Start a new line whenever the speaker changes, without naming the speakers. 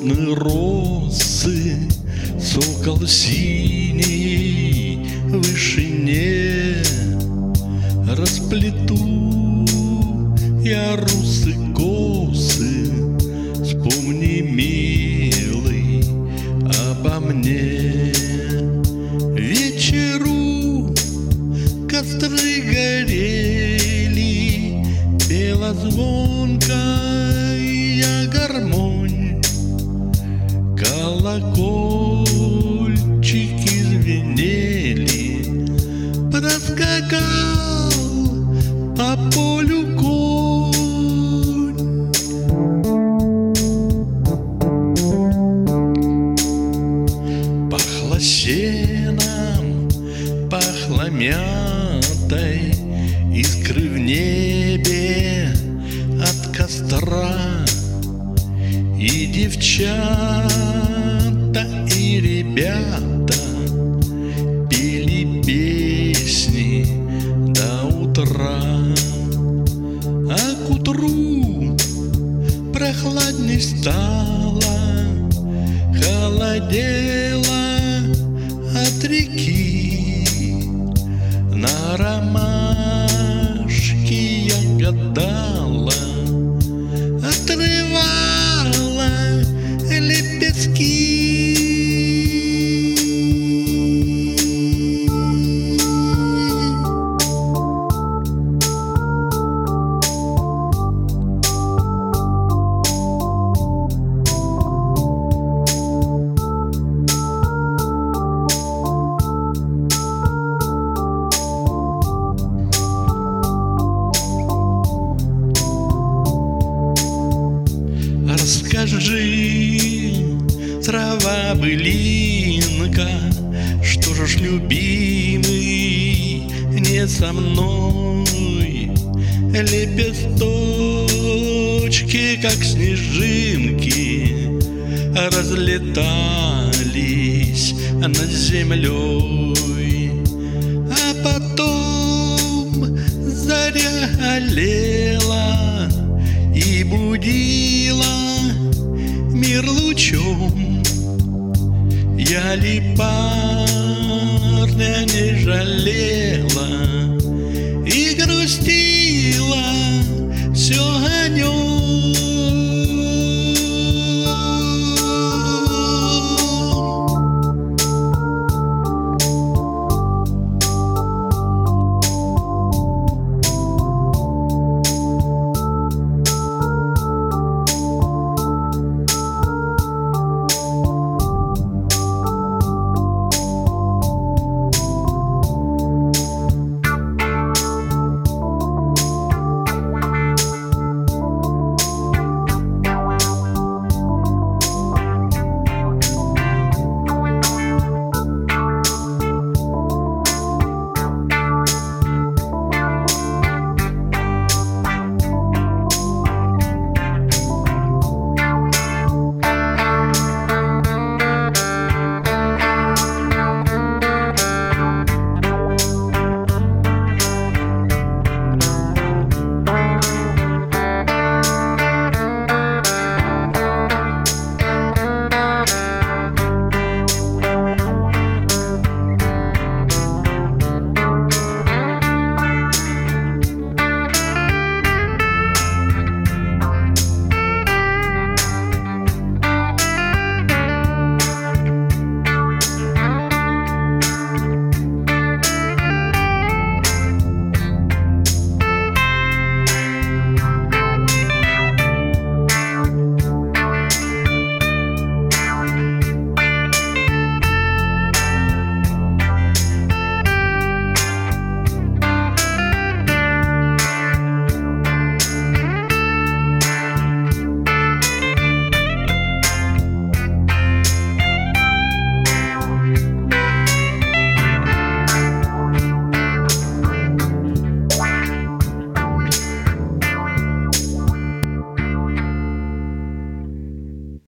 сосны, росы, сокол в синей вышине. Расплету я русы косы, вспомни, милый, обо мне. Вечеру костры горели, пела звонкая гармонь, колокольчики звенели. Проскакал по полю конь. Пахло сеном, пахло мятой, искры в небе от костра. И девчата, и ребята пели песни до утра. А к утру прохладней стало, холодело от реки. На ромашки я гадала, отрывала лепестки. Расскажи, трава-былинка, что же ж, любимый, не со мной? Лепесточки, как снежинки, разлетались над землей. А потом заря олела и будила мир лучом. Я ли парня не жалела и грустила все